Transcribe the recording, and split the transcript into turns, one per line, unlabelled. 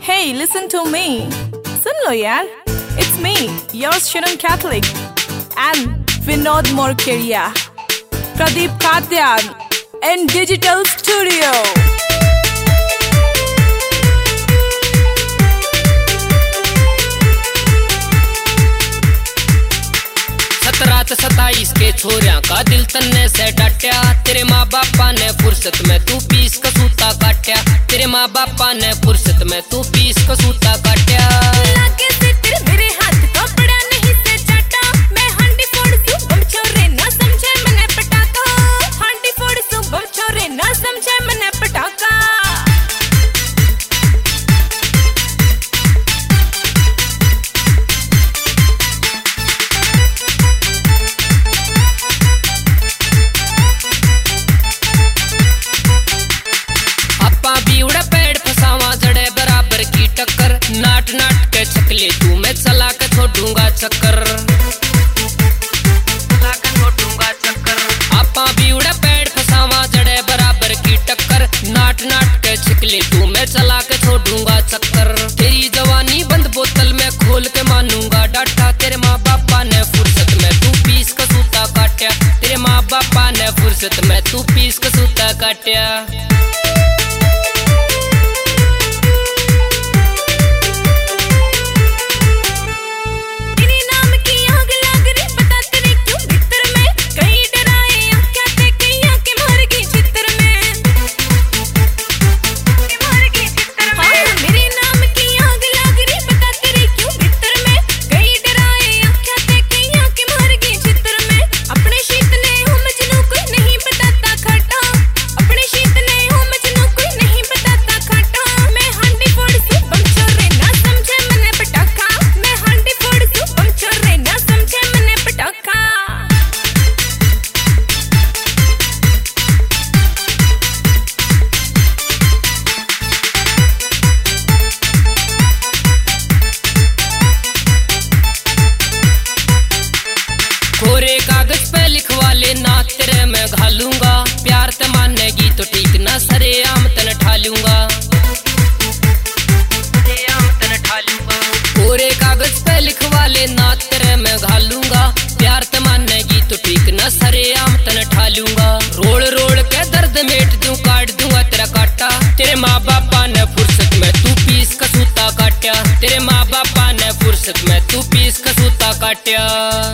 Hey, listen to me. सुन लो यार. It's me, your student Catholic, and Vinod Morkeria, Pradeep Katyan, in Digital Studio.
रात 27 के छोरिया का दिल तन्ने से डटया। तेरे माँ बापा ने फुर्सत में तू पीस का सूता काटया। तेरे माँ बापा ने फुर्सत में तू पीस का सूता काटया।
लागे से तेरे मेरे हाथ का बड़ा नहीं से चाटा। मैं हांडी फोड़ दूं बम छोरे ना समझे मैंने पटाखा। हांडी फोड़ दूं बम छोरे ना समझे मैंने पटाखा।
नाट नाट के छकले तू मैं चला के छोड़ूंगा चक्कर। आपा भी उड़ा पेड़ फसावा जड़े बराबर की टक्कर। नाट नाट के छकले तू मैं चला के छोड़ूंगा चक्कर। तेरी जवानी बंद बोतल में खोल के मानूंगा डाटा। तेरे माँ बापा ने फुर्सत में तू पीस का सूता काटया। तेरे माँ बापा ने फुर्सत में तू पीस का सूता काटया। कोरे कागज पे लिखवा लेना तेरे मैं घालूंगा। प्यार ते मानेगी तो ठीक ना सरेआम तन ठालूंगा। कोरे कागज पे लिखवा लेना तेरे मैं घालूंगा। प्यार ते मानेगी तो ठीक ना सरेआम तन ठालूंगा। रोल रोल के दर्द मेट दूं काट दूंगा तेरा काटा। तेरे माँ बापा ने फुर्सत में तू पीस का सूता काटया। तेरे माँ बापा ने फुर्सत में तू पीस का सूता काटया।